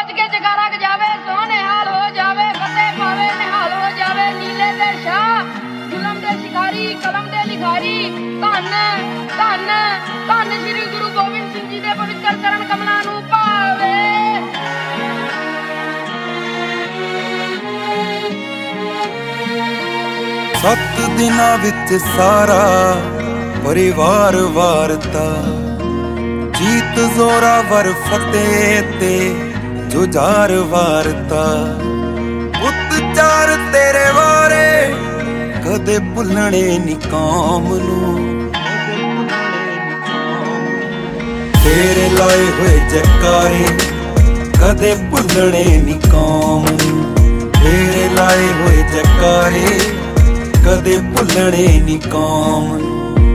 सोच के जगारा जावे सो निहाल हो जावे फतेह पावे निहाल हो जावे नीले दे शाह जुलम दे शिकारी कलम दे लिखारी धन धन धन श्री गुरु गोबिंद सिंह जी दे पवित्र चरण कमलां नूं भावे। सत्त दिनां विच सारा परिवार वारता जीत जोरावर फतेह ते जुझार वारता पुत चार तेरे वारे कदे भुलने नी कौम नूं तेरे लाए हुए जयकारे कदे भुलने नी कौम नूं तेरे लाए हुए जयकारे कदे भुलने नी कौम नूं।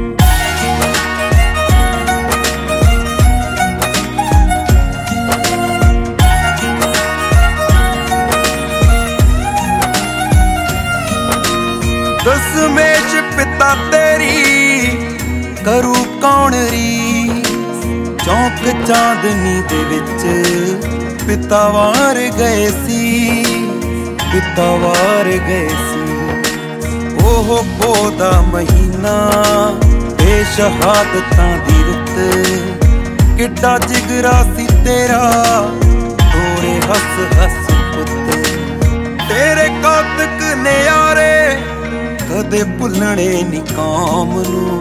दसमेश पिता तेरी करू कौन री चौक चांदनी दे विच पिता वार गए सी पिता वार गए सी। ओह पोदा महीना बेशहादतां दी रुत किड्डा जिगरा सी तेरा तोरे हस हस पुत तेरे कौतक नयारे कदे भुलने नी कौम नूं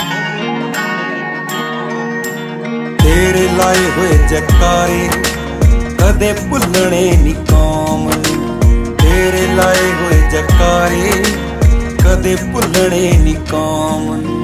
तेरे लाए हुए जयकारे कदे भुलने नी कौम नूं तेरे लाए हुए जयकारे कदे भुलने नी कौम नूं।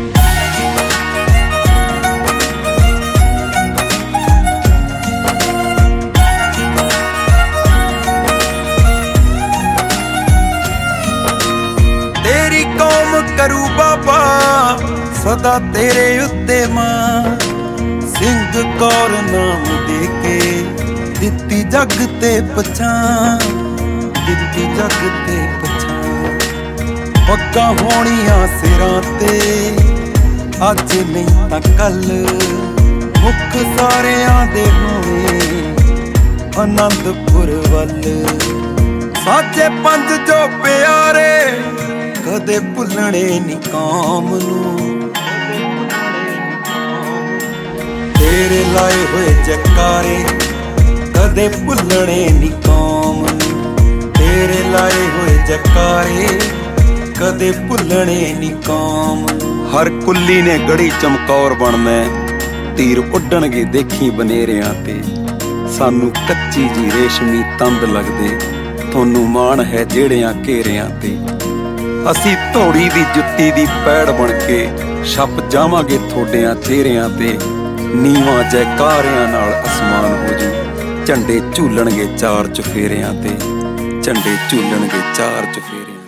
तेरी कौम करू बाबा सदा तेरे उत्ते मां सिंह कौर नाम दे के दित्ती जग ते पछाण दित्ती जग ते पछाण पग्गां होणियां सिरां ते अज नहीं तां कल मुख सारियां दे होणे आनंदपुर वल साजे पंज जो प्यारे कदे भुलने नी कौम नूं तेरे लाए हुए जयकारे कदे भुलने नी कौम नूं तेरे लाए हुए जयकारे कदे भुलने नी कौम नूं। हर कुल्ली ने गड़ी चमकौर बनना तीर उड्डणगे देखी बनेरियां ते सानू कच्ची जी रेशमी तंद लगदे थोनू माण है जेड़ियां घेरियां ते ਅਸੀਂ ਧੌੜੀ ਦੀ ਜੁੱਤੀ ਦੀ ਪੈੜ ਬਣ ਕੇ ਛਪ ਜਾਵਾਂਗੇ ਥੋੜਿਆਂ ਚਿਹਰਿਆਂ ਤੇ ਨੀਵਾਂ ਜੈਕਾਰਿਆਂ ਨਾਲ ਅਸਮਾਨ ਹੋ ਜੂ ਝੰਡੇ ਝੂਲਣਗੇ ਚਾਰ ਚੁਫੇਰਿਆਂ ਤੇ ਝੰਡੇ ਝੂਲਣਗੇ ਚਾਰ ਚੁਫੇਰਿਆਂ।